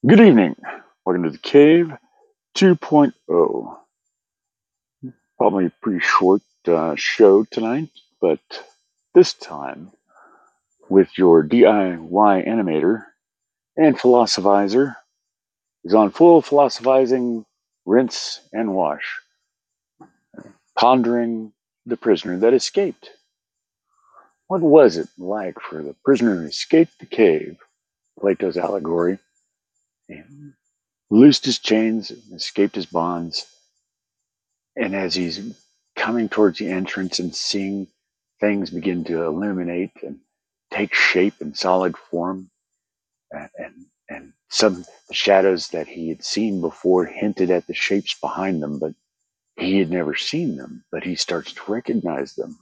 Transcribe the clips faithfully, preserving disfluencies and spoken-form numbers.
Good evening. Welcome to the Cave 2.0. Probably a pretty short uh, show tonight, but this time with your D I Y animator and philosophizer is on full philosophizing, rinse and wash, pondering the prisoner that escaped. What was it like for the prisoner who escaped the cave, Plato's allegory, and loosed his chains, escaped his bonds, and as he's coming towards the entrance and seeing things begin to illuminate and take shape and solid form, and, and, and some the shadows that he had seen before hinted at the shapes behind them, but he had never seen them, but he starts to recognize them.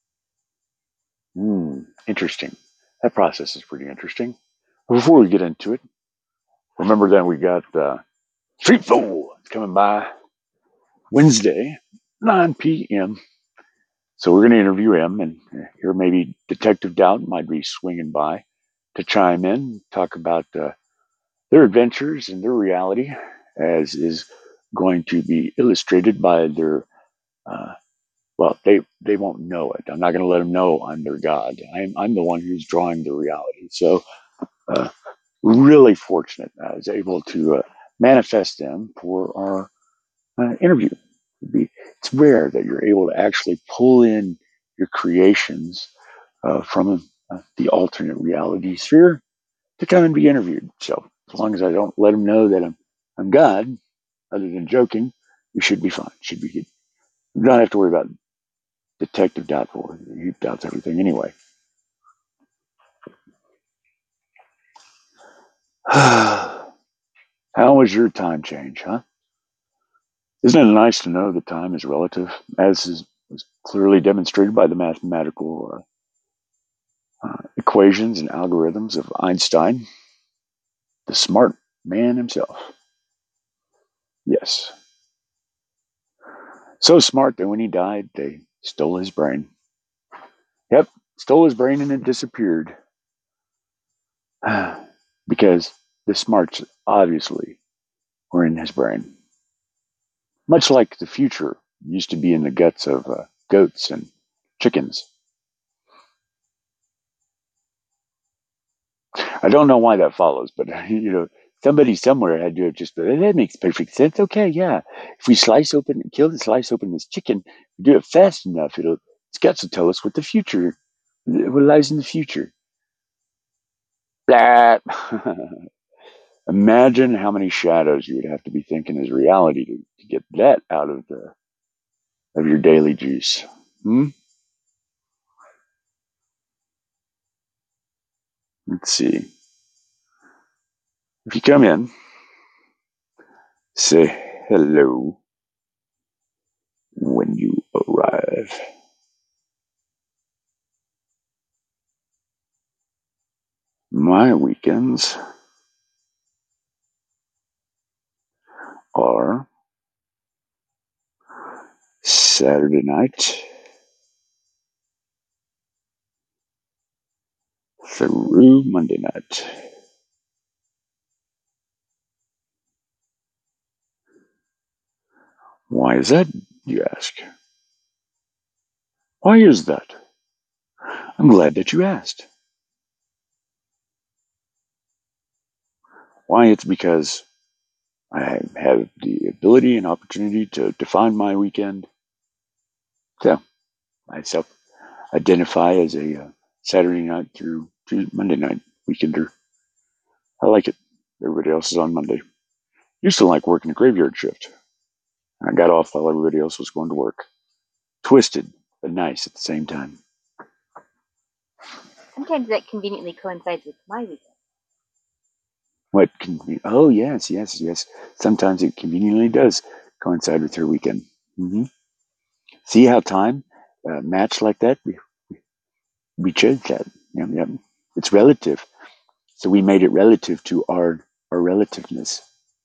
Hmm, interesting. That process is pretty interesting. Before we get into it, remember that we got uh, Street Fool coming by Wednesday, nine p.m. So we're going to interview him, and here maybe Detective Doubt might be swinging by to chime in, talk about uh, their adventures and their reality, as is going to be illustrated by their, uh, well, they they won't know it. I'm not going to let them know I'm their god. I'm, I'm the one who's drawing the reality. So uh, really fortunate I was able to uh, manifest them for our uh, interview. It's rare that you're able to actually pull in your creations uh, from uh, the alternate reality sphere to come and be interviewed. So as long as I don't let them know that I'm I'm God, other than joking, we should be fine. Should be good. You don't have to worry about Detective Doubtful. He doubts everything anyway. How was your time change, huh? Isn't it nice to know that time is relative, as is was clearly demonstrated by the mathematical uh, uh, equations and algorithms of Einstein, the smart man himself? Yes. So smart that when he died, they stole his brain. Yep, stole his brain and it disappeared. Because the smarts obviously were in his brain. Much like the future used to be in the guts of uh, goats and chickens. I don't know why that follows, but you know, somebody somewhere had to have just, that makes perfect sense. Okay, yeah. If we slice open, kill and slice open this chicken, do it fast enough, it'll, its guts will tell us what the future, what lies in the future. Blah. Imagine how many shadows you would have to be thinking is reality to, to get that out of the of your daily juice. Hmm? Let's see. If you come in, say hello when you arrive. My weekends are Saturday night through Monday night. Why is that, you ask? Why is that? I'm glad that you asked. Why, it's because I have the ability and opportunity to define my weekend. So I self identify as a uh, Saturday night through Monday night weekender. I like it. Everybody else is on Monday. Used to like working a graveyard shift. I got off while everybody else was going to work. Twisted, but nice at the same time. Sometimes that conveniently coincides with my weekend. What can be? Oh, yes, yes, yes. Sometimes it conveniently does coincide with her weekend. Mm-hmm. See how time uh, matched like that? We, we chose that. Yep, yep. It's relative. So we made it relative to our, our relativeness.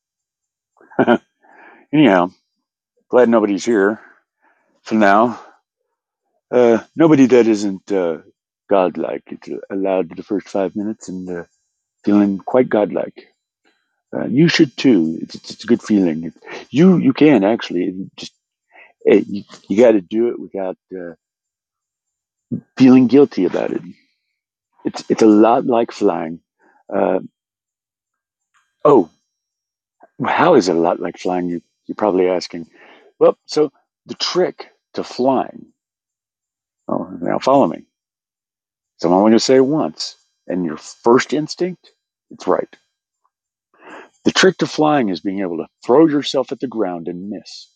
Anyhow, glad nobody's here for now. Uh, nobody that isn't uh, godlike. It's allowed the first five minutes and uh, feeling quite godlike. Uh, you should too. It's, it's, it's a good feeling. You you can actually just it, you, you got to do it without uh, feeling guilty about it. It's it's a lot like flying. Uh, oh, how is it a lot like flying? You you're probably asking. Well, so the trick to flying. Oh, now follow me. So I'm only going to say it once, and your first instinct, it's right. The trick to flying is being able to throw yourself at the ground and miss.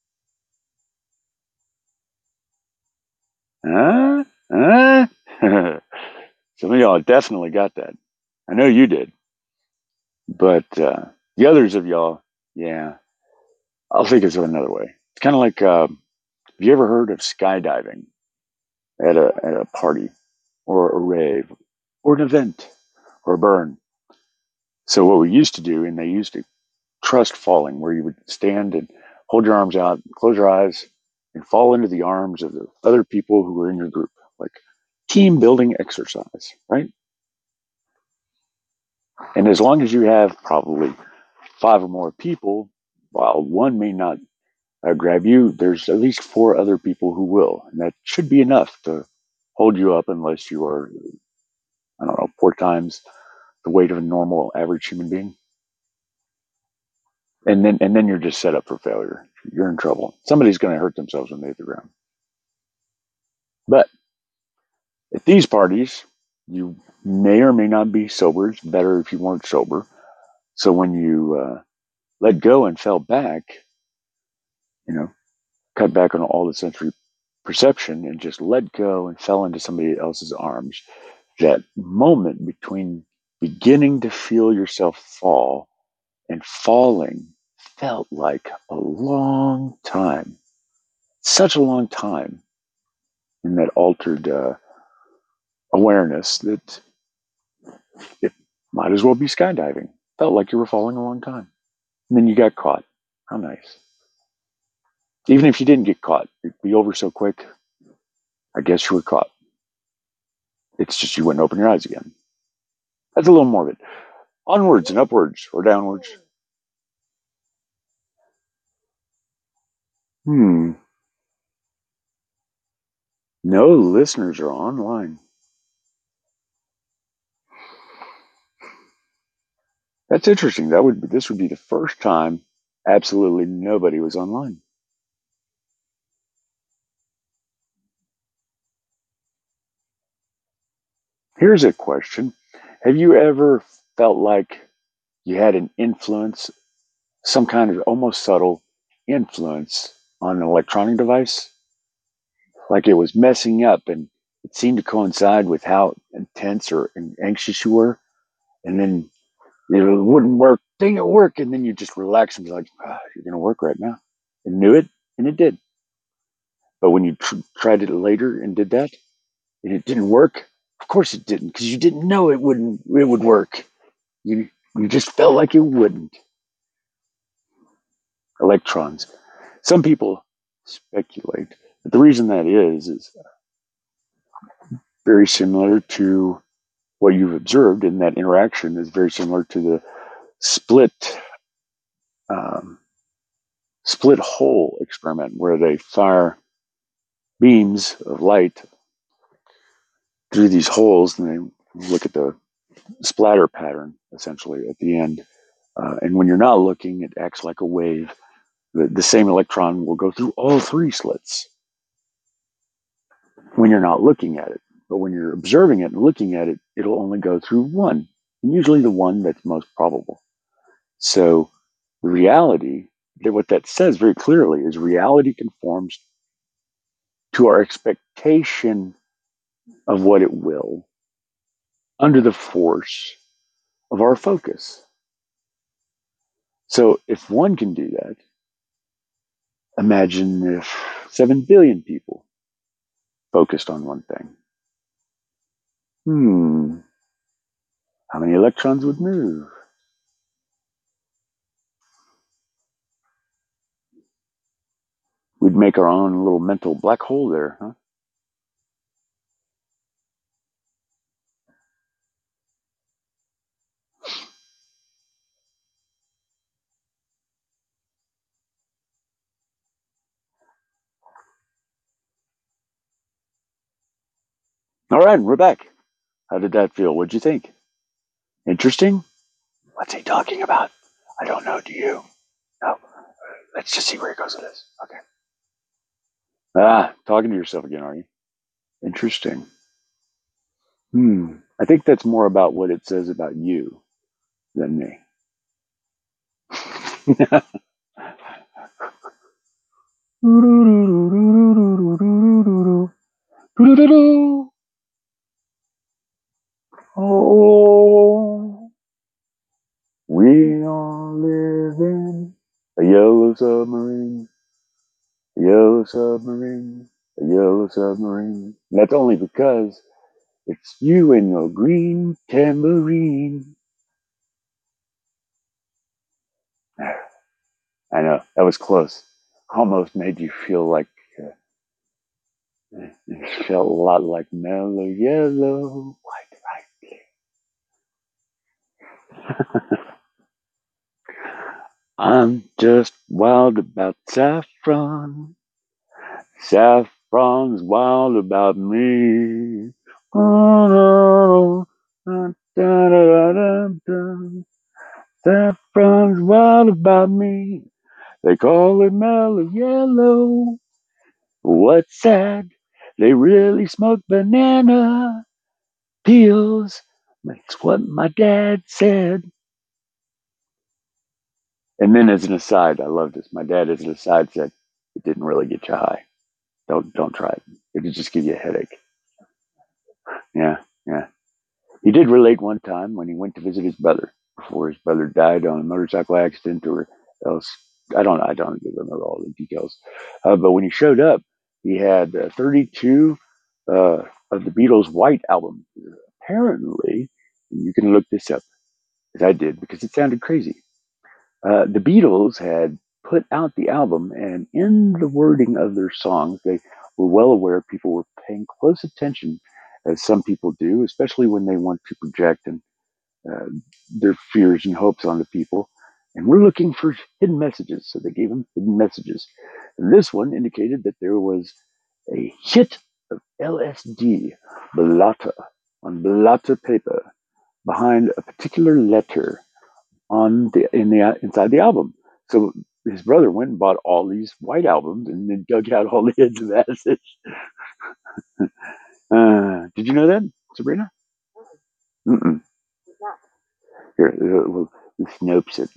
Huh? Huh? Some of y'all definitely got that. I know you did. But uh, the others of y'all, yeah, I'll think of it another way. It's kind of like, uh, have you ever heard of skydiving at a, at a party or a rave or an event or a burn? So what we used to do, and they used to trust falling, where you would stand and hold your arms out, close your eyes, and fall into the arms of the other people who were in your group, like team building exercise, right? And as long as you have probably five or more people, while one may not uh, grab you, there's at least four other people who will. And that should be enough to hold you up unless you are, I don't know, four times the weight of a normal average human being. And then, and then you're just set up for failure. You're in trouble. Somebody's going to hurt themselves when they hit the ground. But at these parties, you may or may not be sober. It's better if you weren't sober. So when you uh, let go and fell back, you know, cut back on all the sensory perception and just let go and fell into somebody else's arms, that moment between beginning to feel yourself fall and falling felt like a long time, such a long time in that altered uh, awareness that it might as well be skydiving. Felt like you were falling a long time. And then you got caught. How nice. Even if you didn't get caught, it'd be over so quick. I guess you were caught. It's just you wouldn't open your eyes again. That's a little morbid. Onwards and upwards or downwards. Hmm. No listeners are online. That's interesting. That would this would be the first time absolutely nobody was online. Here's a question. Have you ever felt like you had an influence, some kind of almost subtle influence on an electronic device? Like it was messing up and it seemed to coincide with how intense or anxious you were. And then it wouldn't work. Dang it, work. And then you just relax and be like, ah, you're going to work right now. And knew it, and it did. But when you tr- tried it later and did that, and it didn't work, of course it didn't, because you didn't know it wouldn't. It would work. You you just felt like it wouldn't. Electrons. Some people speculate that the reason that is is very similar to what you've observed, and that interaction is very similar to the split um, split hole experiment, where they fire beams of light through these holes, and they look at the splatter pattern essentially at the end. Uh, and when you're not looking, it acts like a wave. The, the same electron will go through all three slits when you're not looking at it. But when you're observing it and looking at it, it'll only go through one, and usually the one that's most probable. So reality, what that says very clearly is reality conforms to our expectation of what it will under the force of our focus. So if one can do that, imagine if seven billion people focused on one thing. Hmm, how many electrons would move? We'd make our own little mental black hole there, huh? All right, we're back. How did that feel? What'd you think? Interesting? What's he talking about? I don't know. Do you? No. Let's just see where he goes with this. Okay. Ah, talking to yourself again, are you? Interesting. Hmm. I think that's more about what it says about you than me. Oh, we all live in a yellow submarine, a yellow submarine, a yellow submarine. And that's only because it's you and your green tambourine. I know, that was close. Almost made you feel like uh, it felt a lot like mellow yellow, white, right. I'm just wild about saffron. Saffron's wild about me. Saffron's wild about me. They call it mellow yellow. What's sad? They really smoke banana peels. That's what my dad said. And then, as an aside, I love this. My dad, as an aside, said it didn't really get you high. Don't don't try it. It'll just give you a headache. Yeah, yeah. He did relate one time when he went to visit his brother before his brother died on a motorcycle accident or else. I don't I don't remember all the details. Uh, but when he showed up, he had uh, thirty-two uh, of the Beatles' White Album. Apparently, and you can look this up, as I did, because it sounded crazy. Uh, the Beatles had put out the album, and in the wording of their songs, they were well aware people were paying close attention, as some people do, especially when they want to project and uh, their fears and hopes onto people. And we're looking for hidden messages, so they gave them hidden messages. And this one indicated that there was a hit of L S D, balata, on balata paper behind a particular letter on the in the inside the album. So his brother went and bought all these white albums and then dug out all the hits of acid. Uh, did you know that, Sabrina? Mm-mm. Here, uh, well, the Snopes it.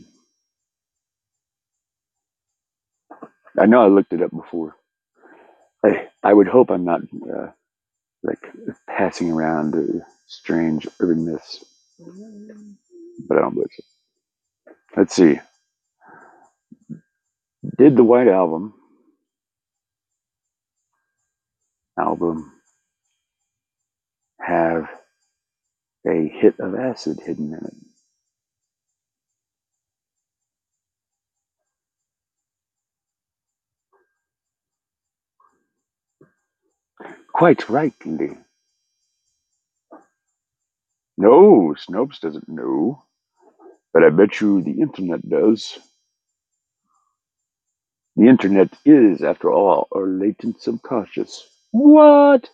I know I looked it up before. I I would hope I'm not uh, like passing around uh, strange urban myths, but I don't believe so. Let's see. Did the White Album album have a hit of acid hidden in it? Quite rightly. No, Snopes doesn't know, but I bet you the internet does. The internet is, after all, our latent subconscious. What?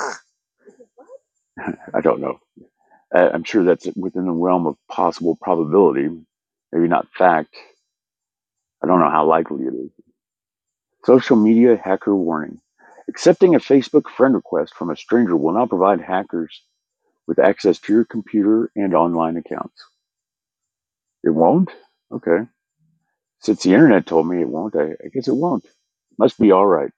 I don't know. I, I'm sure that's within the realm of possible probability, maybe not fact. I don't know how likely it is. Social media hacker warning. Accepting a Facebook friend request from a stranger will not provide hackers with access to your computer and online accounts. It won't? Okay. Since the internet told me it won't, I, I guess it won't. Must be all right.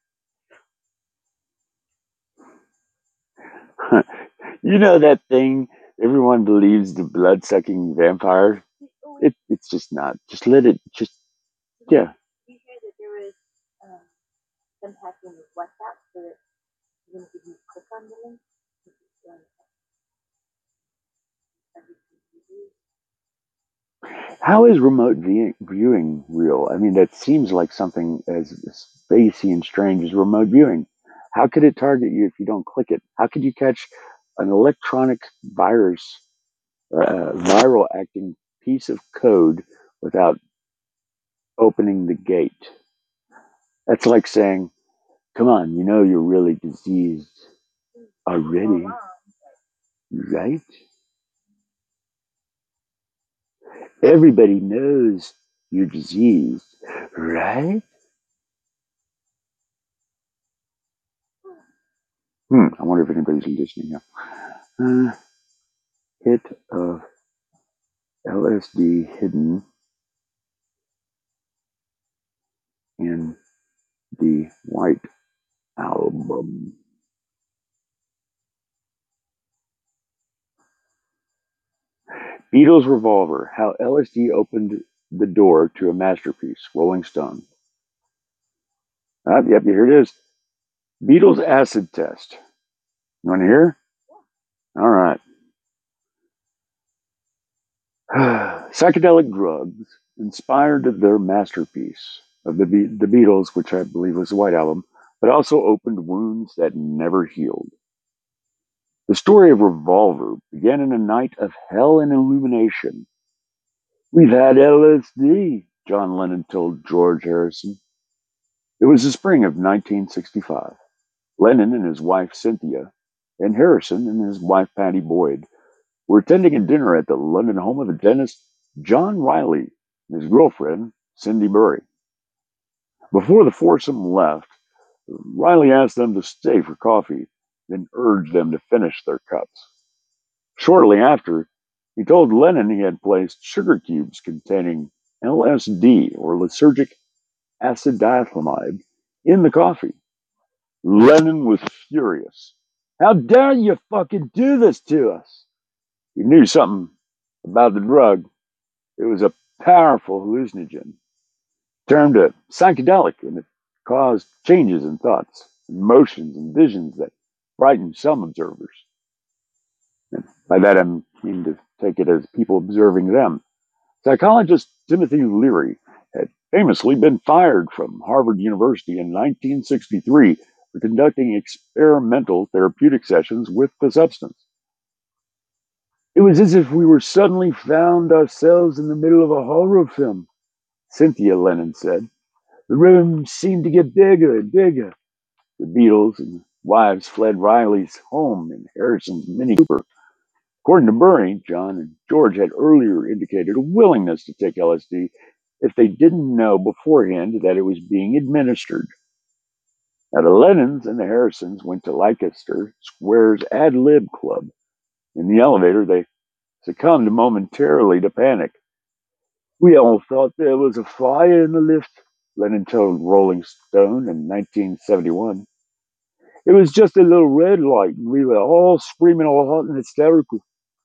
You know that thing everyone believes the blood sucking vampire? It, it's just not. Just let it, just, yeah. You hear that there was um, some hacking with WhatsApp so that even if you click on the link, you can still How is remote view- viewing real? I mean, that seems like something as spacey and strange as remote viewing. How could it target you if you don't click it? How could you catch an electronic virus, uh, viral acting piece of code without opening the gate? That's like saying, come on, you know you're really diseased already. right? Everybody knows you're diseased, right? Hmm, I wonder if anybody's listening now. Uh, hit of L S D hidden in the White Album. Beatles Revolver, How L S D Opened the Door to a Masterpiece, Rolling Stone. Uh, yep, here it is. Beatles Acid Test. You want to hear? All right. Psychedelic drugs inspired their masterpiece of the, Be- the Beatles, which I believe was the White Album, but also opened wounds that never healed. The story of Revolver began in a night of hell and illumination. We've had L S D, John Lennon told George Harrison. It was the spring of nineteen sixty-five. Lennon and his wife Cynthia, and Harrison and his wife Pattie Boyd, were attending a dinner at the London home of the dentist John Riley and his girlfriend Cindy Murray. Before the foursome left, Riley asked them to stay for coffee, then urged them to finish their cups. Shortly after, he told Lennon he had placed sugar cubes containing L S D, or lysergic acid diethylamide, in the coffee. Lennon was furious. How dare you fucking do this to us? He knew something about the drug. It was a powerful hallucinogen, termed a psychedelic, and it caused changes in thoughts, emotions, and visions that frightened some observers. And by that I mean to take it as people observing them. Psychologist Timothy Leary had famously been fired from Harvard University in nineteen sixty-three for conducting experimental therapeutic sessions with the substance. It was as if we were suddenly found ourselves in the middle of a horror film, Cynthia Lennon said. The room seemed to get bigger and bigger. The Beatles and wives fled Riley's home in Harrison's Mini Cooper. According to Murray, John and George had earlier indicated a willingness to take L S D if they didn't know beforehand that it was being administered. Now, the Lennons and the Harrisons went to Leicester Square's Ad Lib Club. In the elevator, they succumbed momentarily to panic. We all thought there was a fire in the lift, Lennon told Rolling Stone in nineteen seventy-one. It was just a little red light, and we were all screaming all hot and hysterical.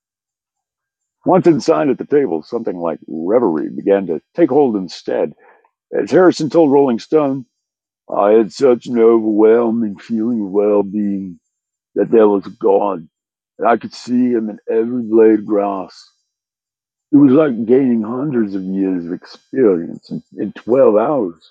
Once inside at the table, something like reverie began to take hold instead. As Harrison told Rolling Stone, I had such an overwhelming feeling of well-being that there was God, and I could see him in every blade of grass. It was like gaining hundreds of years of experience in, in twelve hours.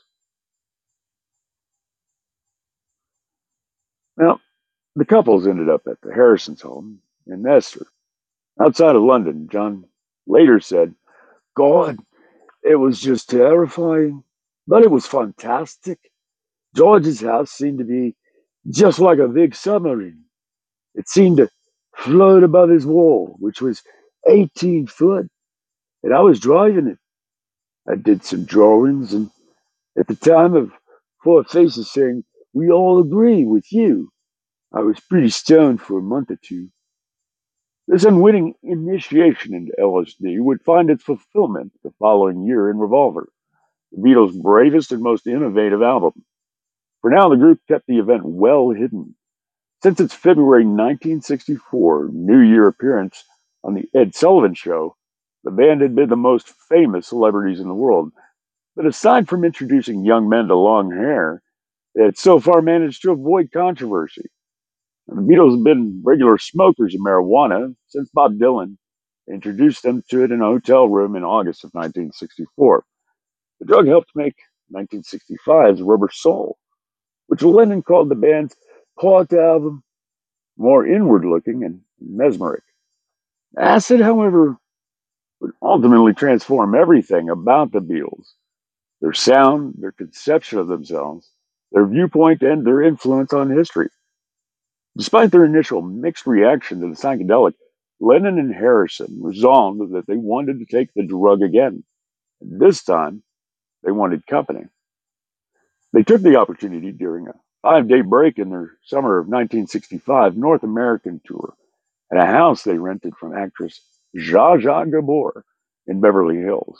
Now, the couples ended up at the Harrisons' home in Leicester, outside of London. John later said, God, it was just terrifying, but it was fantastic. George's house seemed to be just like a big submarine. It seemed to float above his wall, which was eighteen foot, and I was driving it. I did some drawings, and at the time of Four Faces saying, we all agree with you, I was pretty stoned for a month or two. This unwitting initiation into L S D would find its fulfillment the following year in Revolver, the Beatles' bravest and most innovative album. For now, the group kept the event well hidden. Since its February nineteen sixty-four New Year appearance on The Ed Sullivan Show, the band had been the most famous celebrities in the world. But aside from introducing young men to long hair, they had so far managed to avoid controversy. The Beatles have been regular smokers of marijuana since Bob Dylan introduced them to it in a hotel room in August of nineteen sixty-four. The drug helped make nineteen sixty-five's Rubber Soul, which Lennon called the band's part album, more inward-looking and mesmeric. Acid, however, would ultimately transform everything about the Beatles: their sound, their conception of themselves, their viewpoint, and their influence on history. Despite their initial mixed reaction to the psychedelic, Lennon and Harrison resolved that they wanted to take the drug again. And this time, they wanted company. They took the opportunity during a five-day break in their summer of nineteen sixty-five North American tour at a house they rented from actress Zsa Zsa Gabor in Beverly Hills.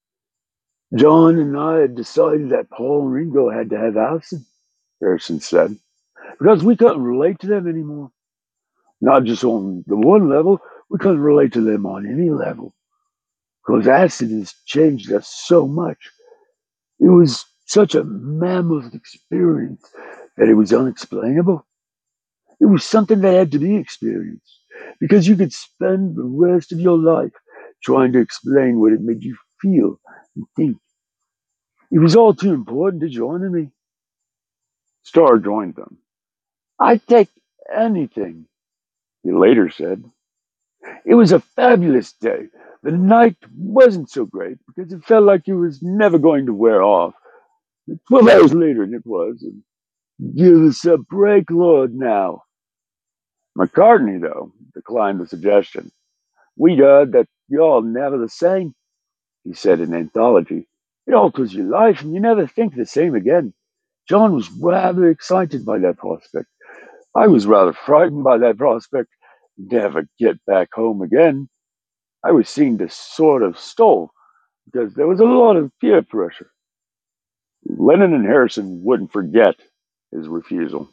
John and I had decided that Paul and Ringo had to have Allison, Harrison said, because we couldn't relate to them anymore. Not just on the one level, we couldn't relate to them on any level. Because acid has changed us so much. It was such a mammoth experience that it was unexplainable. It was something that had to be experienced because you could spend the rest of your life trying to explain what it made you feel and think. It was all too important to join me. Starr joined them. I'd take anything, he later said. It was a fabulous day. The night wasn't so great because it felt like it was never going to wear off. Twelve hours later, and it was. And give us a break, Lord, now. McCartney, though, declined the suggestion. We heard that you're never the same, he said in Anthology. It alters your life, and you never think the same again. John was rather excited by that prospect. I was rather frightened by that prospect. Never get back home again. I was seen to sort of stall because there was a lot of peer pressure. Lennon and Harrison wouldn't forget his refusal.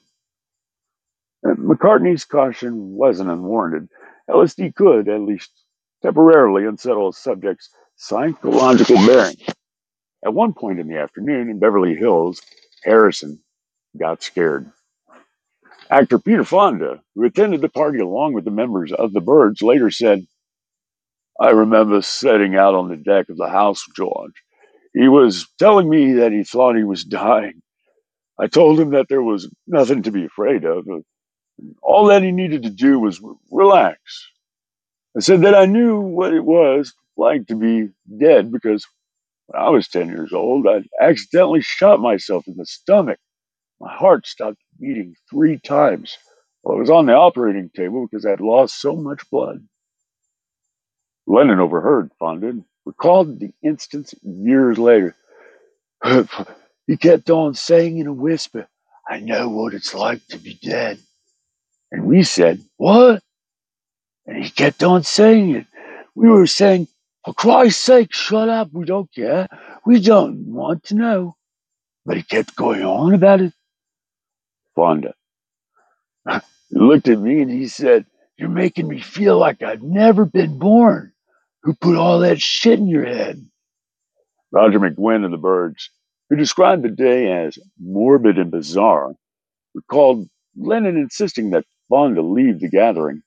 McCartney's caution wasn't unwarranted. L S D could, at least temporarily, unsettle a subject's psychological bearing. At one point in the afternoon in Beverly Hills, Harrison got scared. Actor Peter Fonda, who attended the party along with the members of the Byrds, later said, I remember setting out on the deck of the house with George. He was telling me that he thought he was dying. I told him that there was nothing to be afraid of. All that he needed to do was relax. I said that I knew what it was like to be dead because when I was ten years old, I accidentally shot myself in the stomach. My heart stopped beating three times while I was on the operating table because I had lost so much blood. Lennon overheard Fonda and recalled the instance years later. He kept on saying in a whisper, I know what it's like to be dead. And we said, what? And he kept on saying it. We were saying, for Christ's sake, shut up. We don't care. We don't want to know. But he kept going on about it. Fonda. He looked at me and he said, you're making me feel like I've never been born. Who put all that shit in your head? Roger McGuinn of the Byrds, who described the day as morbid and bizarre, recalled Lennon insisting that Fonda leave the gathering.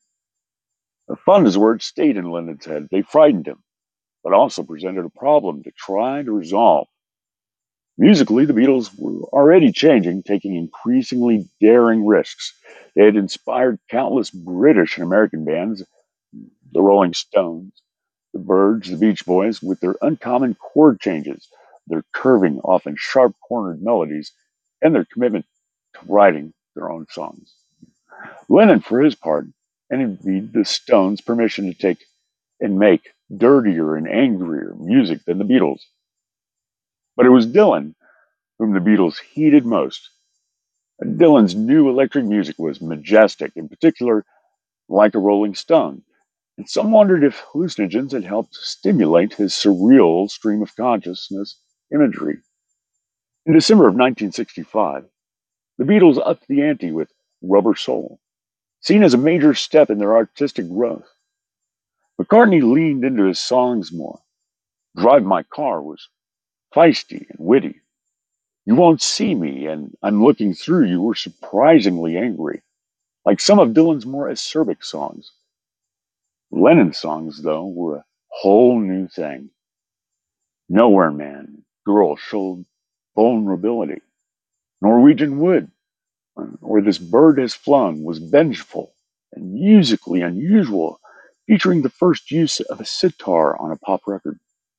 Fonda's words stayed in Lennon's head. They frightened him, but also presented a problem to try to resolve. Musically, the Beatles were already changing, taking increasingly daring risks. They had inspired countless British and American bands, the Rolling Stones, the Byrds, the Beach Boys, with their uncommon chord changes, their curving, often sharp-cornered melodies, and their commitment to writing their own songs. Lennon, for his part, envied the Stones' permission to take and make dirtier and angrier music than the Beatles. But it was Dylan whom the Beatles heeded most. Dylan's new electric music was majestic, in particular, like a Rolling Stone, and some wondered if hallucinogens had helped stimulate his surreal stream of consciousness imagery. In December of nineteen sixty-five, the Beatles upped the ante with Rubber Soul, seen as a major step in their artistic growth. McCartney leaned into his songs more. Drive My Car was feisty and witty. You Won't See Me and I'm Looking Through You were surprisingly angry, like some of Dylan's more acerbic songs. Lennon's songs, though, were a whole new thing. Nowhere Man, Girl showed vulnerability. Norwegian Wood, or This Bird Has Flown, was vengeful and musically unusual, featuring the first use of a sitar on a pop record.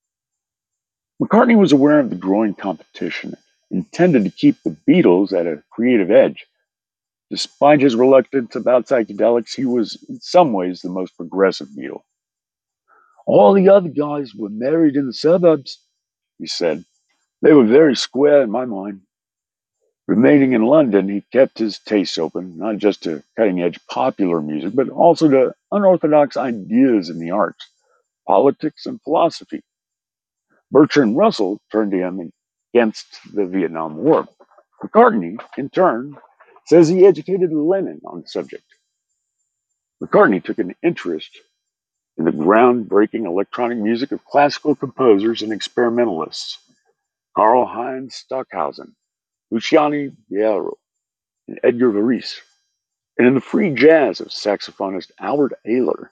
McCartney was aware of the growing competition, intended to keep the Beatles at a creative edge. Despite his reluctance about psychedelics, he was in some ways the most progressive Beatle. All the other guys were married in the suburbs, he said. They were very square in my mind. Remaining in London, he kept his tastes open, not just to cutting-edge popular music, but also to unorthodox ideas in the arts, politics, and philosophy. Bertrand Russell turned to him against the Vietnam War. McCartney, in turn, says he educated Lennon on the subject. McCartney took an interest in the groundbreaking electronic music of classical composers and experimentalists, Karl-Heinz Stockhausen, Luciano Berio, and Edgar Varese, and in the free jazz of saxophonist Albert Ayler.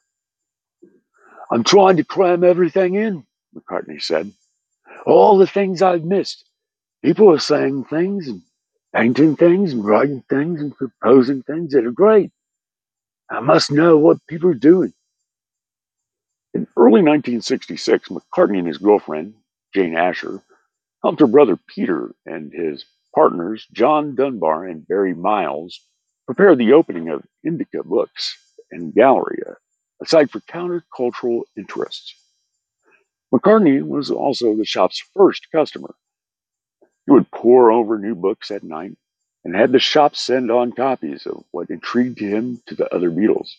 I'm trying to cram everything in, McCartney said. All the things I've missed. People are saying things and painting things and writing things and composing things that are great. I must know what people are doing. In early nineteen sixty-six, McCartney and his girlfriend, Jane Asher, helped her brother Peter and his partners, John Dunbar and Barry Miles, prepare the opening of Indica Books and Gallery, a site for countercultural interests. McCartney was also the shop's first customer. He would pore over new books at night and had the shop send on copies of what intrigued him to the other Beatles.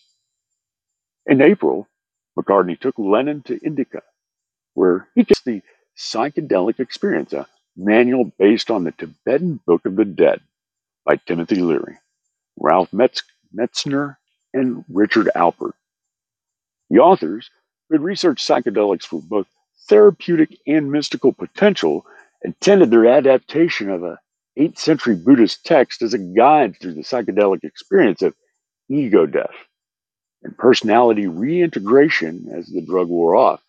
In April, McCartney took Lennon to Indica, where he gets the psychedelic experience, a manual based on the Tibetan Book of the Dead by Timothy Leary, Ralph Metz- Metzner, and Richard Alpert. The authors, who had researched psychedelics for both therapeutic and mystical potential, intended their adaptation of a eighth century Buddhist text as a guide through the psychedelic experience of ego death and personality reintegration as the drug wore off.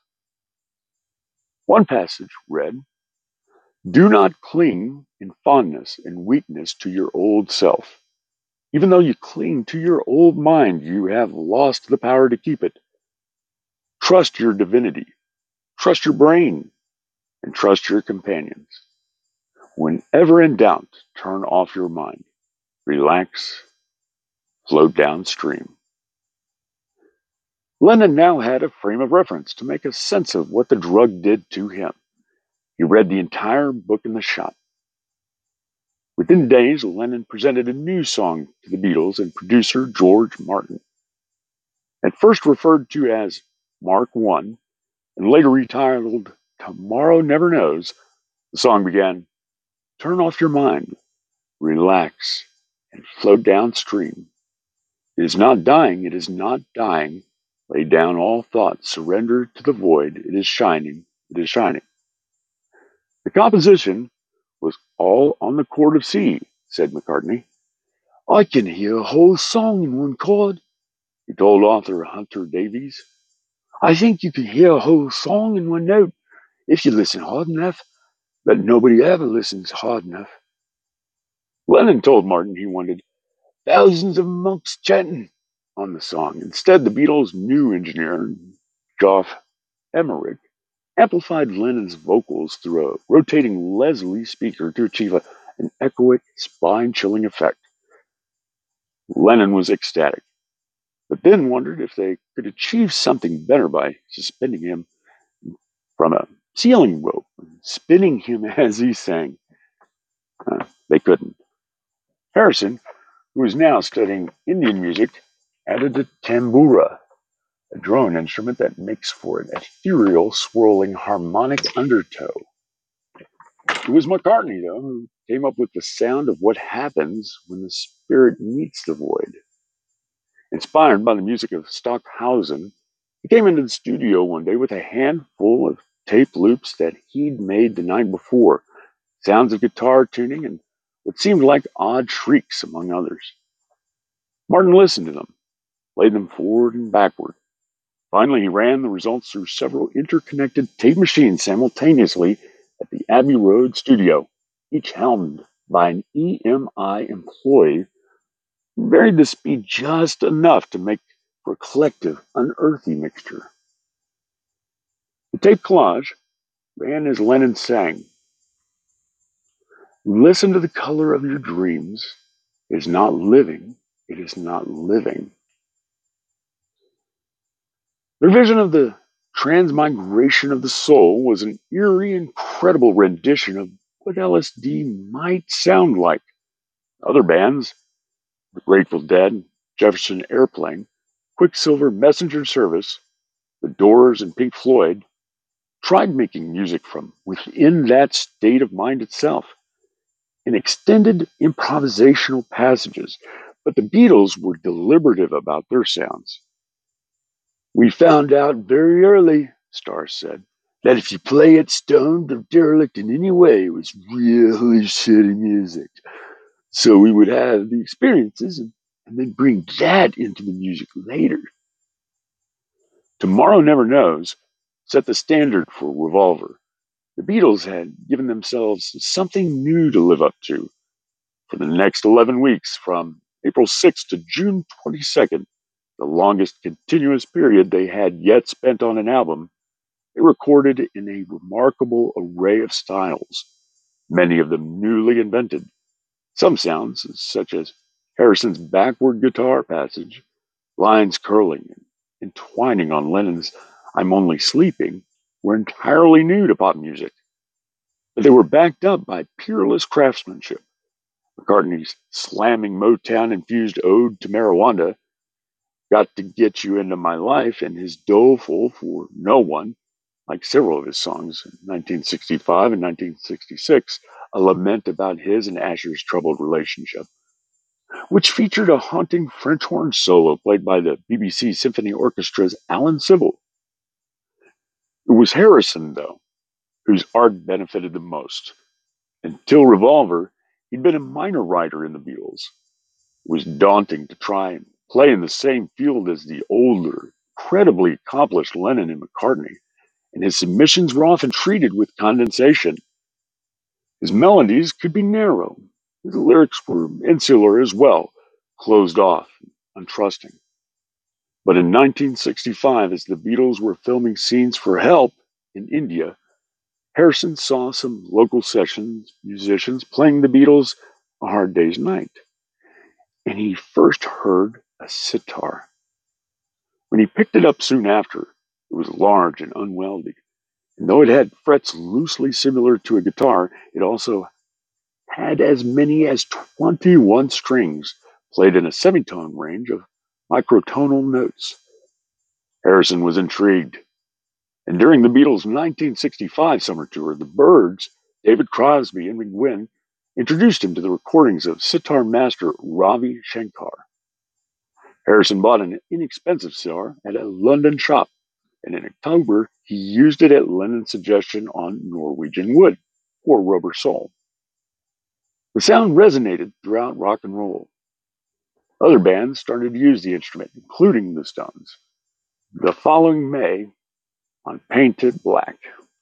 One passage read, "Do not cling in fondness and weakness to your old self. Even though you cling to your old mind, you have lost the power to keep it. Trust your divinity, trust your brain, and trust your companions. Whenever in doubt, turn off your mind, relax, float downstream." Lennon now had a frame of reference to make a sense of what the drug did to him. He read the entire book in the shop. Within days, Lennon presented a new song to the Beatles and producer George Martin. At first referred to as Mark One, and later retitled Tomorrow Never Knows, the song began, "Turn off your mind, relax, and float downstream. It is not dying, it is not dying. Lay down all thoughts, surrender to the void. It is shining, it is shining." The composition was all on the chord of C, said McCartney. "I can hear a whole song in one chord," he told author Hunter Davies. "I think you can hear a whole song in one note if you listen hard enough, but nobody ever listens hard enough." Lennon told Martin he wanted thousands of monks chanting on the song. Instead, the Beatles' new engineer, Geoff Emerick, amplified Lennon's vocals through a rotating Leslie speaker to achieve a, an echoic, spine-chilling effect. Lennon was ecstatic, but then wondered if they could achieve something better by suspending him from a ceiling rope and spinning him as he sang. Uh, they couldn't. Harrison, who was now studying Indian music, added a tambura, a drone instrument that makes for an ethereal, swirling harmonic undertow. It was McCartney, though, who came up with the sound of what happens when the spirit meets the void. Inspired by the music of Stockhausen, he came into the studio one day with a handful of tape loops that he'd made the night before, sounds of guitar tuning and what seemed like odd shrieks, among others. Martin listened to them, played them forward and backward. Finally, he ran the results through several interconnected tape machines simultaneously at the Abbey Road studio, each helmed by an E M I employee who varied the speed just enough to make for a collective, unearthly mixture. The tape collage ran as Lennon sang, "Listen to the color of your dreams. It is not living, it is not living. Their vision of the transmigration of the soul was an eerie, incredible rendition of what L S D might sound like. Other bands, The Grateful Dead, Jefferson Airplane, Quicksilver Messenger Service, The Doors, and Pink Floyd, tried making music from within that state of mind itself in extended improvisational passages, but the Beatles were deliberative about their sounds. "We found out very early," Starr said, "that if you play it stoned or derelict in any way, it was really shitty music. So we would have the experiences and, and then bring that into the music later." Tomorrow Never Knows set the standard for Revolver. The Beatles had given themselves something new to live up to. For the next eleven weeks, from April sixth to June twenty-second, the longest continuous period they had yet spent on an album, they recorded in a remarkable array of styles, many of them newly invented. Some sounds, such as Harrison's backward guitar passage, lines curling and entwining on Lennon's "I'm Only Sleeping," were entirely new to pop music. But they were backed up by peerless craftsmanship. McCartney's slamming Motown-infused ode to marijuana, "Got to Get You Into My Life," and his doleful For No One, like several of his songs in nineteen sixty-five and nineteen sixty-six, a lament about his and Asher's troubled relationship, which featured a haunting French horn solo played by the B B C Symphony Orchestra's Alan Civil. It was Harrison, though, whose art benefited the most. Until Revolver, he'd been a minor writer in the Beatles. It was daunting to try and play in the same field as the older, incredibly accomplished Lennon and McCartney, and his submissions were often treated with condensation. His melodies could be narrow. His lyrics were insular as well, closed off, and untrusting. But in nineteen sixty-five, as the Beatles were filming scenes for Help in India, Harrison saw some local sessions musicians playing the Beatles' A Hard Day's Night, and he first heard a sitar. When he picked it up soon after, it was large and unwieldy, and though it had frets loosely similar to a guitar, it also had as many as twenty-one strings played in a semitone range of microtonal notes. Harrison was intrigued, and during the Beatles' nineteen sixty-five summer tour, the Byrds, David Crosby, and McGuinn introduced him to the recordings of sitar master Ravi Shankar. Harrison bought an inexpensive sitar at a London shop, and in October he used it at Lennon's suggestion on Norwegian Wood for Rubber Soul. The sound resonated throughout rock and roll. Other bands started to use the instrument, including the Stones. The following May, on Paint It Black.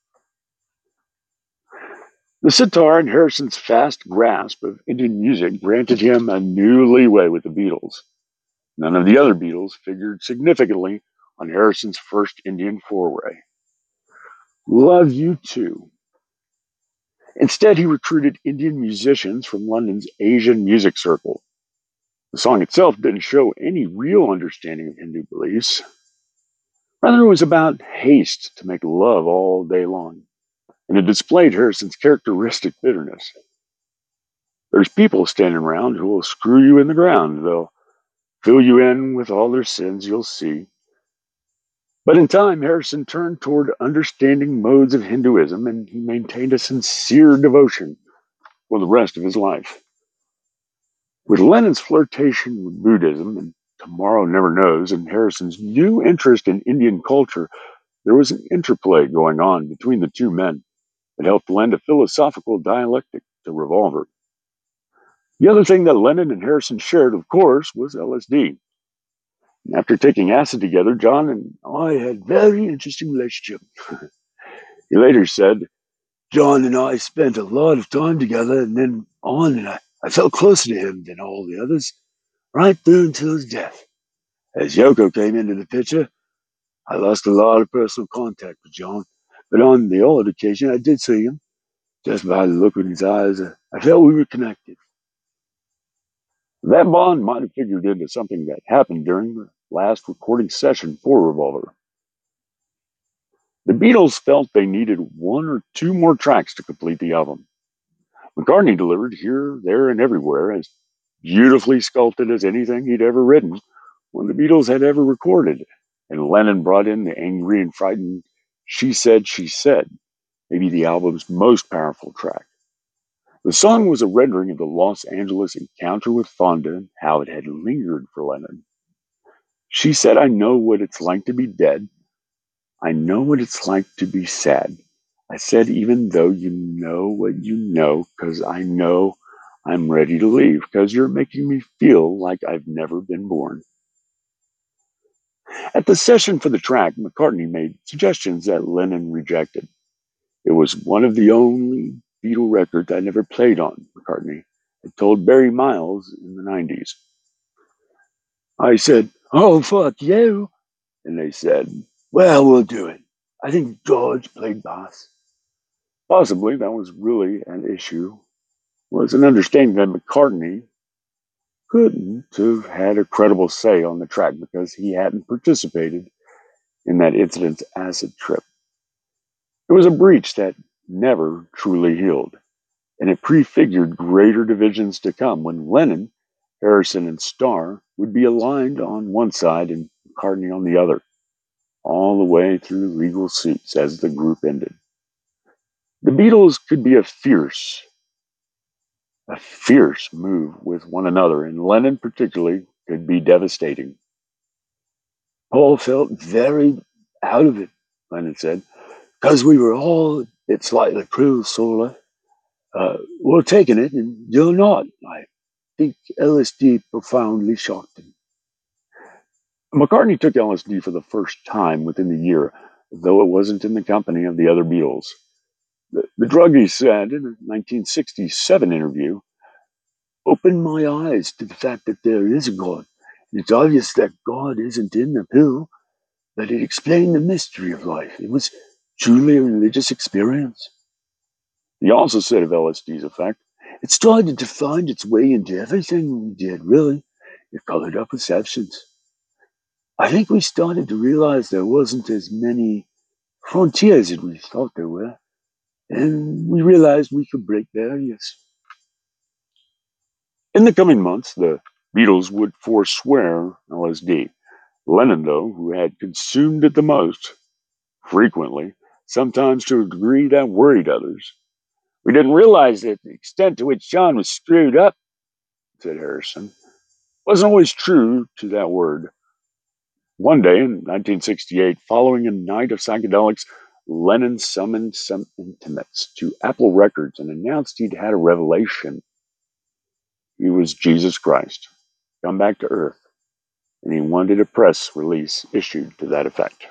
The sitar and Harrison's fast grasp of Indian music granted him a new leeway with the Beatles. None of the other Beatles figured significantly on Harrison's first Indian foray. Love You Too. Instead, he recruited Indian musicians from London's Asian music circle. The song itself didn't show any real understanding of Hindu beliefs. Rather, it was about haste to make love all day long, and it displayed Harrison's characteristic bitterness. There's people standing around who will screw you in the ground. They'll fill you in with all their sins, you'll see. But in time, Harrison turned toward understanding modes of Hinduism, and he maintained a sincere devotion for the rest of his life. With Lennon's flirtation with Buddhism and Tomorrow Never Knows, and Harrison's new interest in Indian culture, there was an interplay going on between the two men that helped lend a philosophical dialectic to Revolver. The other thing that Lennon and Harrison shared, of course, was L S D. And after taking acid together, John and I had a very interesting relationship. He later said, "John and I spent a lot of time together, and then on, and I, I felt closer to him than all the others, right through until his death. As Yoko came into the picture, I lost a lot of personal contact with John, but on the odd occasion I did see him. Just by the look in his eyes, I felt we were connected." That bond might have figured into something that happened during the last recording session for Revolver. The Beatles felt they needed one or two more tracks to complete the album. McCartney delivered Here, There, and Everywhere as beautifully sculpted as anything he'd ever written when the Beatles had ever recorded, and Lennon brought in the angry and frightened She Said, She Said, maybe the album's most powerful track. The song was a rendering of the Los Angeles encounter with Fonda and how it had lingered for Lennon. She said, I know what it's like to be dead. I know what it's like to be sad. I said, even though you know what you know, because I know I'm ready to leave, because you're making me feel like I've never been born. At the session for the track, McCartney made suggestions that Lennon rejected. It was one of the only Beatle records I never played on, McCartney had told Barry Miles in the nineties. I said, oh, fuck you. And they said, well, we'll do it. I think George played bass. Possibly that was really an issue, was an understanding that McCartney couldn't have had a credible say on the track because he hadn't participated in that incident's acid trip. It was a breach that never truly healed, and it prefigured greater divisions to come when Lennon, Harrison, and Starr would be aligned on one side and McCartney on the other, all the way through legal suits as the group ended. The Beatles could be a fierce, a fierce move with one another, and Lennon particularly could be devastating. Paul felt very out of it, Lennon said, because we were all, it's like the cruel solar. Uh, we're taking it, and you're not. I think L S D profoundly shocked him. McCartney took L S D for the first time within the year, though it wasn't in the company of the other Beatles. The, the drug, he said in a nineteen sixty-seven interview, opened my eyes to the fact that there is a God. And it's obvious that God isn't in the pill, but it explained the mystery of life. It was truly a religious experience. He also said of L S D's effect, it started to find its way into everything we did, really. It colored our perceptions. I think we started to realize there wasn't as many frontiers as we thought there were, and we realized we could break barriers. In the coming months, the Beatles would forswear L S D. Lennon, though, who had consumed it the most, frequently, sometimes to a degree that worried others. We didn't realize that the extent to which John was screwed up, said Harrison, wasn't always true to that word. One day in nineteen sixty-eight, following a night of psychedelics, Lennon summoned some intimates to Apple Records and announced he'd had a revelation. He was Jesus Christ, come back to Earth, and he wanted a press release issued to that effect.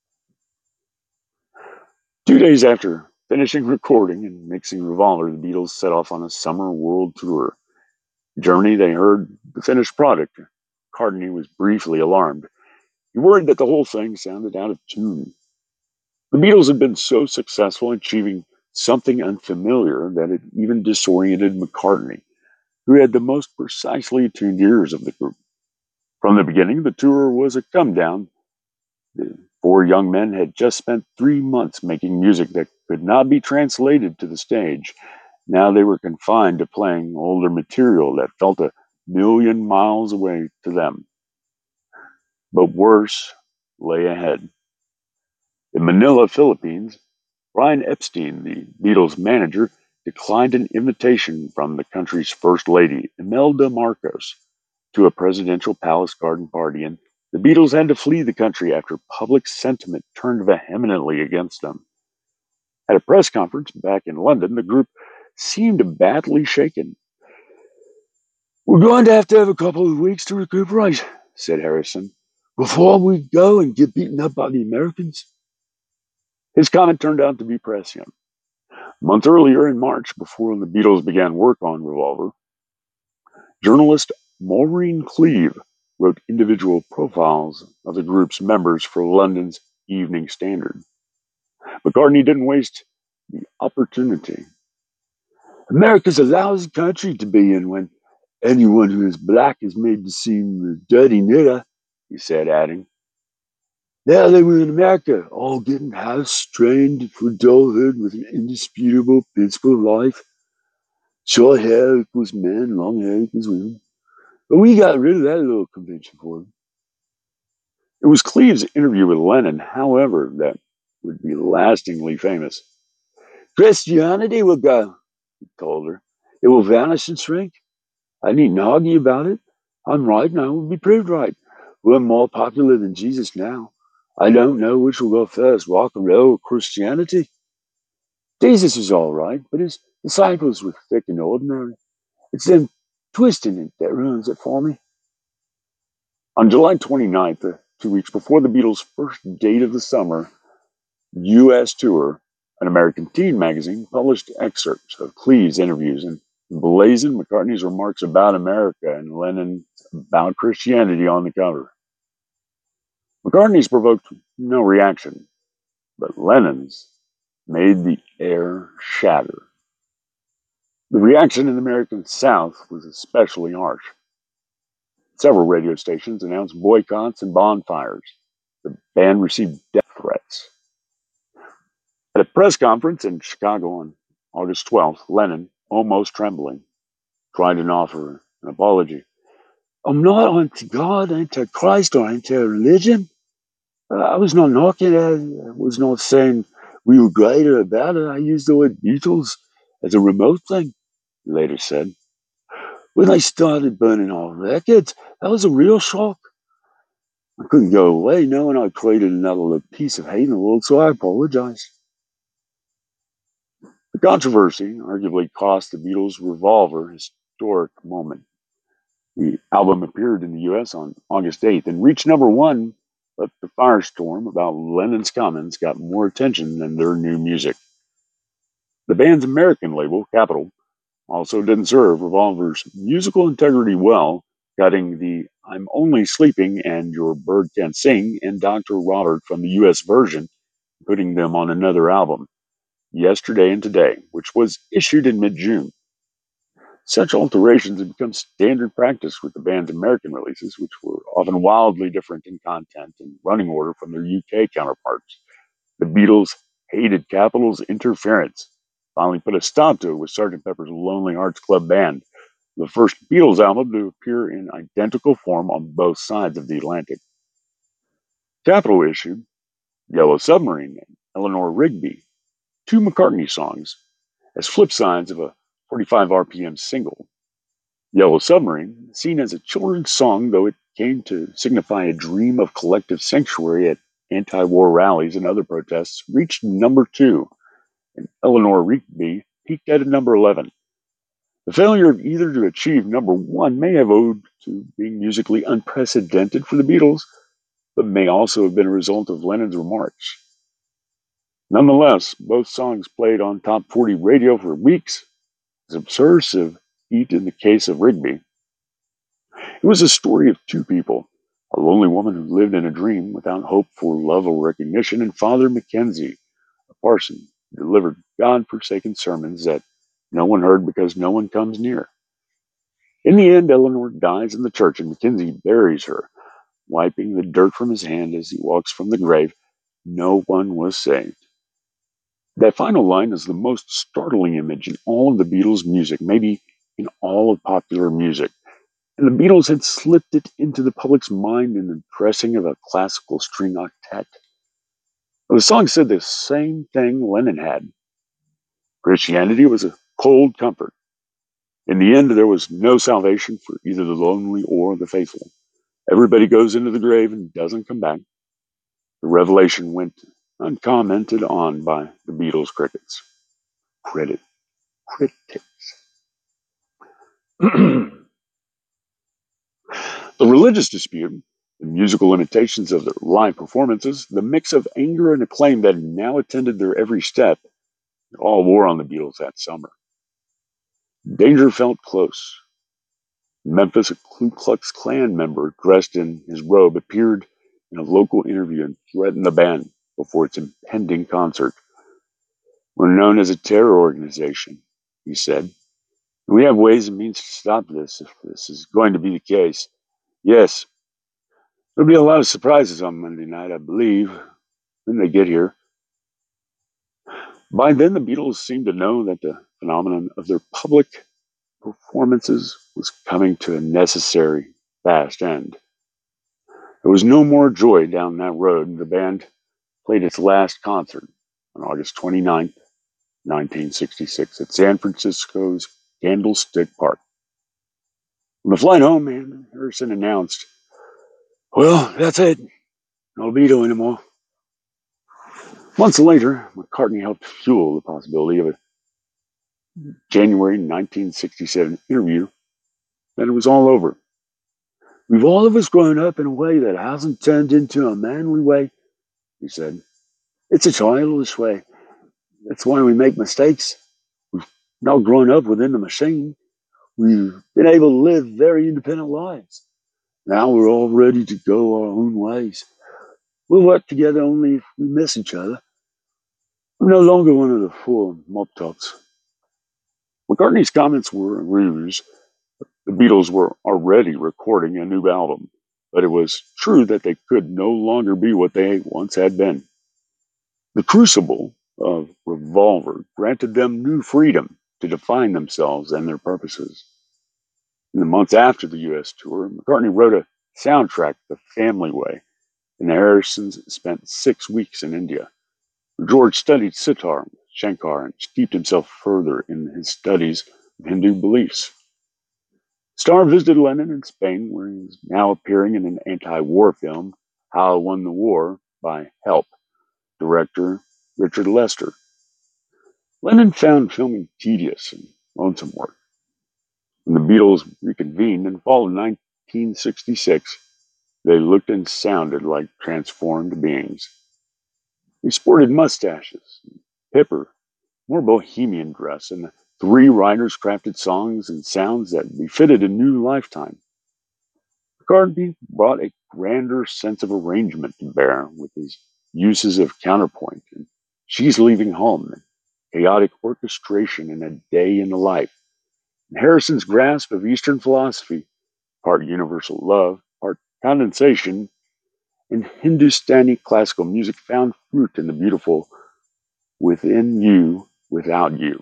Two days after finishing recording and mixing Revolver, the Beatles set off on a summer world tour. Germany, they heard the finished product. McCartney was briefly alarmed. He worried that the whole thing sounded out of tune. The Beatles had been so successful in achieving something unfamiliar that it even disoriented McCartney, who had the most precisely attuned ears of the group. From the beginning, the tour was a come down. The four young men had just spent three months making music that could not be translated to the stage. Now they were confined to playing older material that felt a million miles away to them. But worse lay ahead. In Manila, Philippines, Brian Epstein, the Beatles' manager, declined an invitation from the country's first lady, Imelda Marcos, to a presidential palace garden party, and the Beatles had to flee the country after public sentiment turned vehemently against them. At a press conference back in London, the group seemed badly shaken. We're going to have to have a couple of weeks to recuperate, said Harrison, before we go and get beaten up by the Americans. His comment turned out to be prescient. A month earlier, in March, before the Beatles began work on Revolver, journalist Maureen Cleave wrote individual profiles of the group's members for London's Evening Standard. McCartney didn't waste the opportunity. America's a lousy country to be in when Anyone who is black is made to seem a dirty nigger, he said, adding, There they were in America, all getting house-trained for adulthood with an indisputable principle of life. Short hair equals men, long hair equals women. But we got rid of that little convention for them. It was Cleave's interview with Lenin, however, that would be lastingly famous. Christianity will go, he told her. It will vanish and shrink. I needn't argue about it. I'm right and I will be proved right. We're more popular than Jesus now. I don't know which will go first, rock and roll or Christianity. Jesus is all right, but his disciples were thick and ordinary. It's them twisting it that ruins it for me. On July twenty-ninth, uh, two weeks before the Beatles' first date of the summer U S tour, an American teen magazine published excerpts of Cleave's interviews and blazoned McCartney's remarks about America and Lennon's about Christianity on the cover. McCartney's provoked no reaction, but Lennon's made the air shatter. The reaction in the American South was especially harsh. Several radio stations announced boycotts and bonfires. The band received death threats. At a press conference in Chicago on August twelfth, Lennon, almost trembling, tried to offer an apology. I'm not anti-God, anti-Christ, or anti-religion. I was not knocking it. I was not saying we were great or bad. I used the word Beatles as a remote thing, he later said. When they started burning our records, that was a real shock. I couldn't go away knowing I created another piece of hate in the world, so I apologized. The controversy arguably cost the Beatles' Revolver a historic moment. The album appeared in the U S on August eighth and reached number one, but the firestorm about Lennon's comments got more attention than their new music. The band's American label, Capitol, also didn't serve Revolver's musical integrity well, cutting the I'm Only Sleeping and Your Bird Can't Sing and Doctor Robert from the U S version, putting them on another album, Yesterday and Today, which was issued in mid-June. Such alterations had become standard practice with the band's American releases, which were often wildly different in content and running order from their U K counterparts. The Beatles hated Capitol's interference, finally put a stop to it with Sergeant Pepper's Lonely Hearts Club Band, the first Beatles album to appear in identical form on both sides of the Atlantic. Capitol issued Yellow Submarine and Eleanor Rigby, two McCartney songs, as flip sides of a forty-five R P M single. Yellow Submarine, seen as a children's song, though it came to signify a dream of collective sanctuary at anti-war rallies and other protests, reached number two, and Eleanor Rigby peaked at number eleven. The failure of either to achieve number one may have owed to being musically unprecedented for the Beatles, but may also have been a result of Lennon's remarks. Nonetheless, both songs played on top forty radio for weeks, as subversive heat in the case of Rigby. It was a story of two people, a lonely woman who lived in a dream without hope for love or recognition, and Father Mackenzie, a parson who delivered God-forsaken sermons that no one heard because no one comes near. In the end, Eleanor dies in the church, and Mackenzie buries her, wiping the dirt from his hand as he walks from the grave. No one was saved. That final line is the most startling image in all of the Beatles' music, maybe in all of popular music. And the Beatles had slipped it into the public's mind in the dressing of a classical string octet. The song said the same thing Lennon had. Christianity was a cold comfort. In the end, there was no salvation for either the lonely or the faithful. Everybody goes into the grave and doesn't come back. The revelation went uncommented on by the Beatles' critics. Credit. Critics. The religious dispute, the musical limitations of their live performances, the mix of anger and acclaim that now attended their every step, all wore on the Beatles that summer. Danger felt close. In Memphis, a Ku Klux Klan member dressed in his robe appeared in a local interview and threatened the band before its impending concert. We're known as a terror organization, he said. We have ways and means to stop this if this is going to be the case. Yes, there'll be a lot of surprises on Monday night, I believe, when they get here. By then, the Beatles seemed to know that the phenomenon of their public performances was coming to a necessary, fast end. There was no more joy down that road. The band played its last concert on August twenty-ninth, nineteen sixty-six, at San Francisco's Candlestick Park. On the flight home, man, Harrison announced, "Well, that's it. No Beatle anymore." Months later, McCartney helped fuel the possibility of a January nineteen sixty-seven interview that it was all over. "We've all of us grown up in a way that hasn't turned into a manly way," he said. "It's a childish way. That's why we make mistakes. We've not grown up within the machine. We've been able to live very independent lives. Now we're all ready to go our own ways. We'll work together only if we miss each other. We're no longer one of the four mop tops." McCartney's comments were a ruse. The Beatles were already recording a new album, but it was true that they could no longer be what they once had been. The crucible of Revolver granted them new freedom to define themselves and their purposes. In the months after the U S tour, McCartney wrote a soundtrack, The Family Way, and the Harrisons spent six weeks in India. George studied sitar with Shankar and steeped himself further in his studies of Hindu beliefs. Starr visited Lennon in Spain, where he is now appearing in an anti-war film, How I Won the War, by Help director Richard Lester. Lennon found filming tedious and lonesome work. When the Beatles reconvened in fall of nineteen sixty-six, they looked and sounded like transformed beings. They sported mustaches, hipper, more bohemian dress, and the three writers crafted songs and sounds that befitted a new lifetime. McCartney brought a grander sense of arrangement to bear with his uses of counterpoint and She's Leaving Home, and chaotic orchestration in A Day in the Life. And Harrison's grasp of Eastern philosophy, part universal love, part condensation, and Hindustani classical music found fruit in the beautiful Within You, Without You.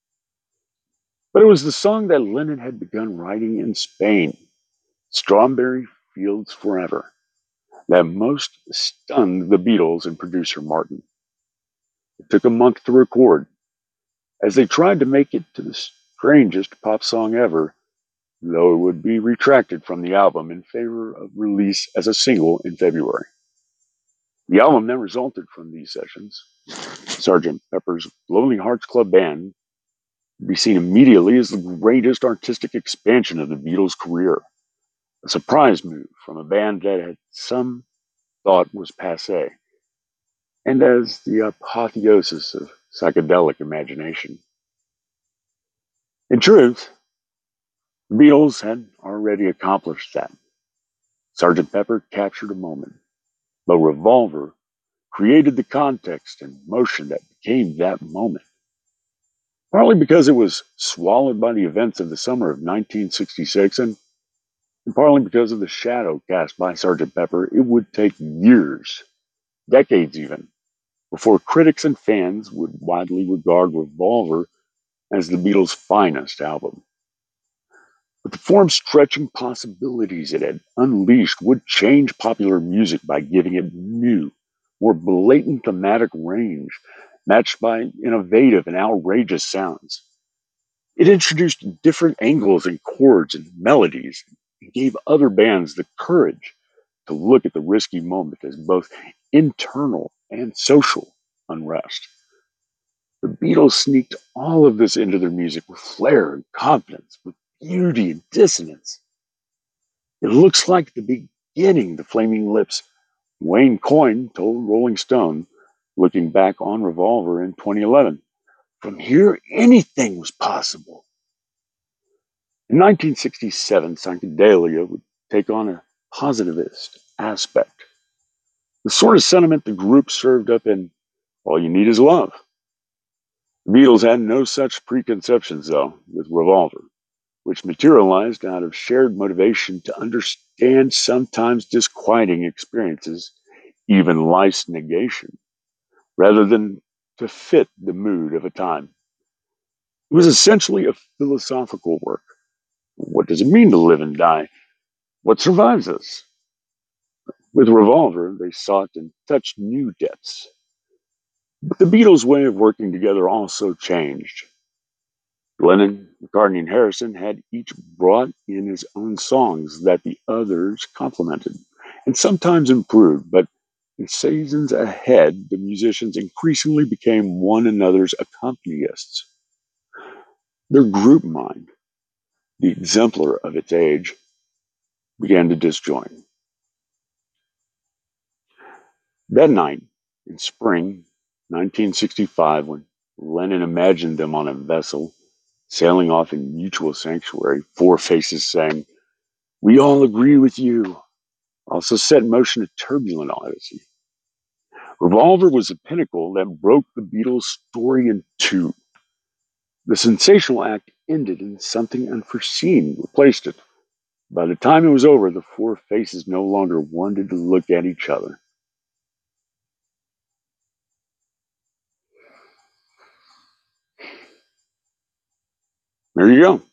But it was the song that Lennon had begun writing in Spain, Strawberry Fields Forever, that most stunned the Beatles and producer Martin. It took a month to record, as they tried to make it to the strangest pop song ever, though it would be retracted from the album in favor of release as a single in February. The album then resulted from these sessions. Sergeant Pepper's Lonely Hearts Club Band would be seen immediately as the greatest artistic expansion of the Beatles' career, a surprise move from a band that had some thought was passé, and as the apotheosis of psychedelic imagination. In truth, the Beatles had already accomplished that. Sergeant Pepper captured a moment, but Revolver created the context and motion that became that moment. Partly because it was swallowed by the events of the summer of nineteen sixty-six, and, and partly because of the shadow cast by Sergeant Pepper, it would take years, decades even, before critics and fans would widely regard Revolver as the Beatles' finest album. But the form-stretching possibilities it had unleashed would change popular music by giving it new, more blatant thematic range, matched by innovative and outrageous sounds. It introduced different angles and chords and melodies, and gave other bands the courage to look at the risky moment as both internal and social unrest. The Beatles sneaked all of this into their music with flair and confidence, with beauty and dissonance. It looks like the beginning, the Flaming Lips. Wayne Coyne told Rolling Stone, looking back on Revolver in twenty eleven, "From here, anything was possible." In nineteen sixty-seven, psychedelia would take on a positivist aspect, the sort of sentiment the group served up in All You Need Is Love. The Beatles had no such preconceptions, though, with Revolver. which materialized out of shared motivation to understand sometimes disquieting experiences, even life's negation, rather than to fit the mood of a time. It was essentially a philosophical work. What does it mean to live and die? What survives us? With Revolver, they sought and touched new depths. But the Beatles' way of working together also changed. Lennon, McCartney, and Harrison had each brought in his own songs that the others complemented and sometimes improved, but in seasons ahead, the musicians increasingly became one another's accompanists. Their group mind, the exemplar of its age, began to disjoin. That night, in spring nineteen sixty-five, when Lennon imagined them on a vessel, sailing off in mutual sanctuary, Four Faces sang, "We all agree with you," also set in motion a turbulent odyssey. Revolver was the pinnacle that broke the Beatles' story in two. The sensational act ended and something unforeseen replaced it. By the time it was over, the Four Faces no longer wanted to look at each other. There you go.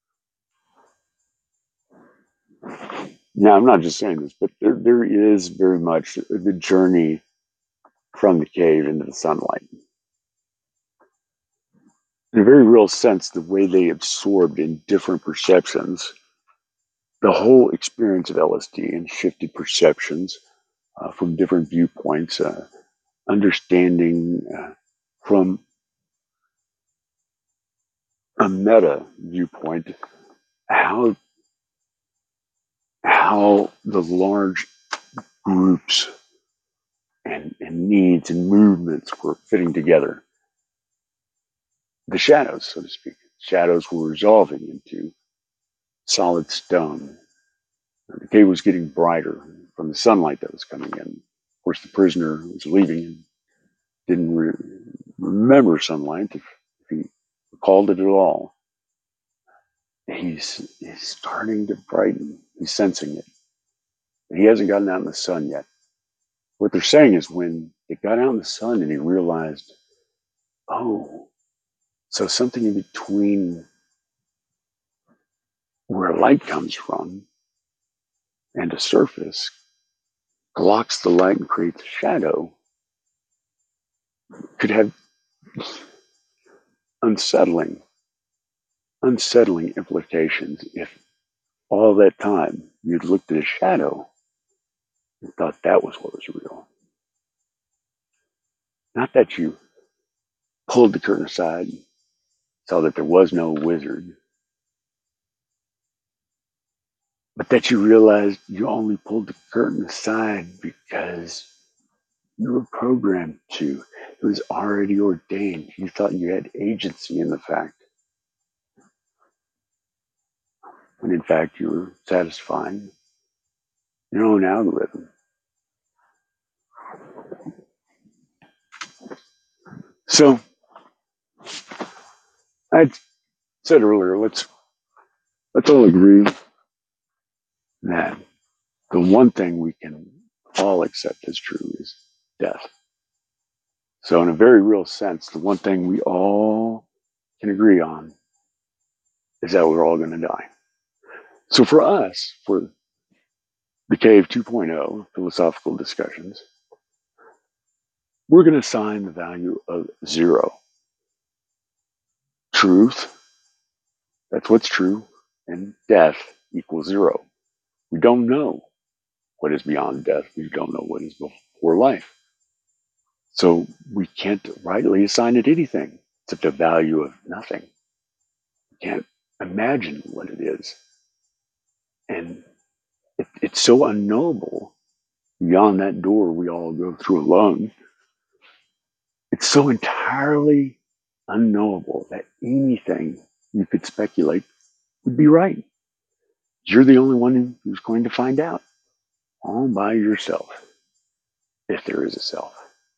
Now, I'm not just saying this, but there, there is very much the journey from the cave into the sunlight. In a very real sense, the way they absorbed in different perceptions the whole experience of L S D and shifted perceptions uh, from different viewpoints, uh, understanding uh, from a meta viewpoint how how the large groups and, and needs and movements were fitting together. The shadows, so to speak, shadows were resolving into solid stone. The cave was getting brighter from the sunlight that was coming in. Of course, the prisoner was leaving and didn't re- remember sunlight, if, if he recalled it at all. He's, he's starting to brighten. He's sensing it. He hasn't gotten out in the sun yet. What they're saying is when he got out in the sun and he realized, oh, so something in between where light comes from and a surface blocks the light and creates a shadow, could have unsettling, unsettling implications if all that time you'd looked at a shadow and thought that was what was real. Not that you pulled the curtain aside and saw that there was no wizard, but that you realized you only pulled the curtain aside because you were programmed to. It was already ordained. You thought you had agency in the fact. When in fact you were satisfying your own algorithm. So, I said earlier, let's let's all agree that the one thing we can all accept as true is death. So, in a very real sense, the one thing we all can agree on is that we're all going to die. So, for us, for the Cave two point oh philosophical discussions, we're going to assign the value of zero. Truth, that's what's true, and death equals zero. We don't know what is beyond death. We don't know what is before life. So we can't rightly assign it anything except a value of nothing. We can't imagine what it is. And it, it's so unknowable beyond that door we all go through alone. It's so entirely unknowable that anything you could speculate would be right. You're the only one who's going to find out all by yourself, if there is a self,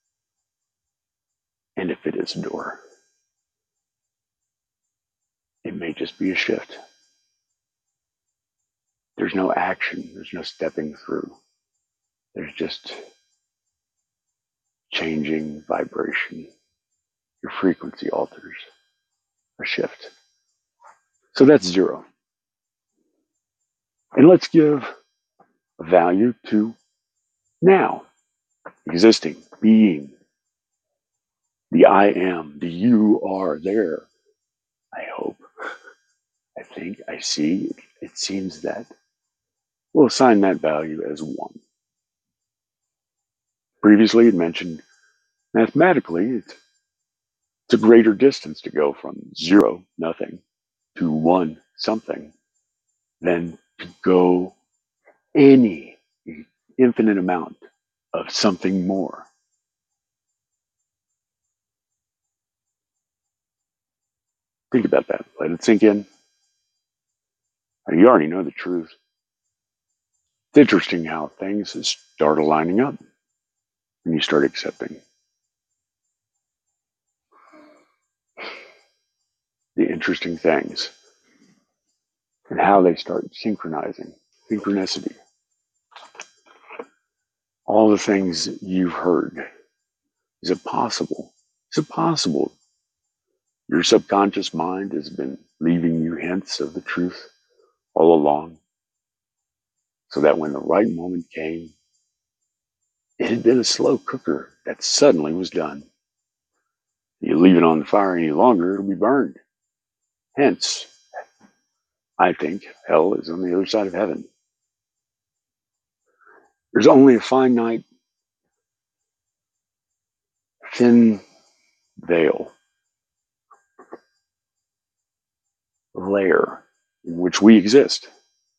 and if it is a door. It may just be a shift. There's no action. There's no stepping through. There's just changing vibration. Your frequency alters, a shift. So that's zero. And let's give a value to now, existing, being, the I am, the you are there. I hope, I think, I see. It seems that we'll assign that value as one. Previously, it mentioned mathematically, it's, it's a greater distance to go from zero, nothing, to one, something, than to go any infinite amount of something more. Think about that. Let it sink in. You already know the truth. It's interesting how things start aligning up when you start accepting the interesting things and how they start synchronizing, synchronicity. All the things you've heard. Is it possible? Is it possible? Your subconscious mind has been leaving you hints of the truth all along, so that when the right moment came, it had been a slow cooker that suddenly was done. You leave it on the fire any longer, it'll be burned. Hence, I think hell is on the other side of heaven. There's only a finite, thin veil, layer in which we exist,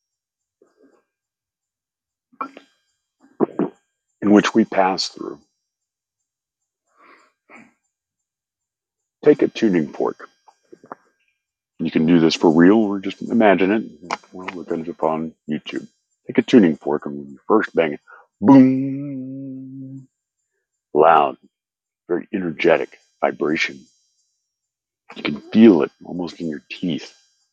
in which we pass through. Take a tuning fork. You can do this for real or just imagine it. Well, look at it upon YouTube. Take a tuning fork and when you first bang it, boom, loud, very energetic vibration. You can feel it almost in your teeth.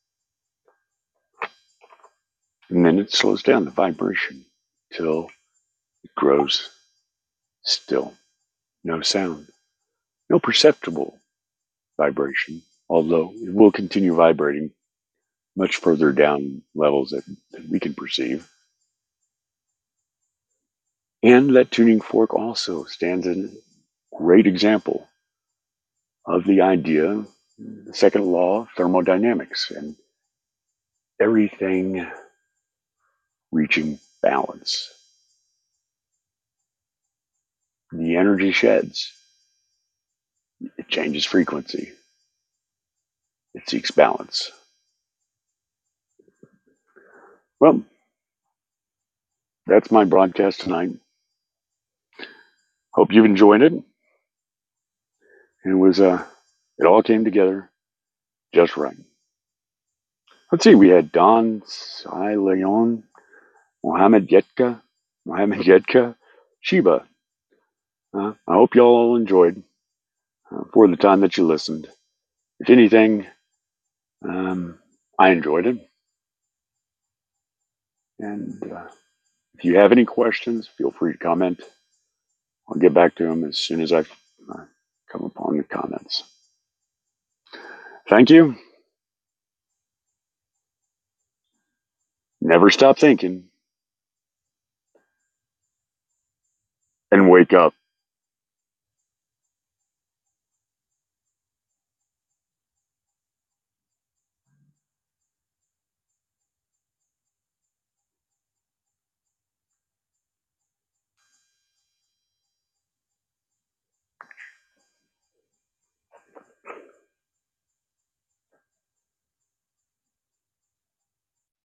And then it slows down the vibration till it grows still. No sound, no perceptible vibration, although it will continue vibrating much further down levels that, that we can perceive. And that tuning fork also stands in a great example of the idea, the second law of thermodynamics, and everything reaching balance. The energy sheds. It changes frequency. It seeks balance. Well, that's my broadcast tonight. Hope you've enjoyed it. It was, uh, it all came together just right. Let's see, we had Don Sai Leon, Mohammed Yetka, Mohammed Yetka, Sheba. Uh, I hope y'all all enjoyed uh, for the time that you listened. If anything, um, I enjoyed it. And uh, if you have any questions, feel free to comment. I'll get back to them as soon as I uh, come upon the comments. Thank you. Never stop thinking. And wake up.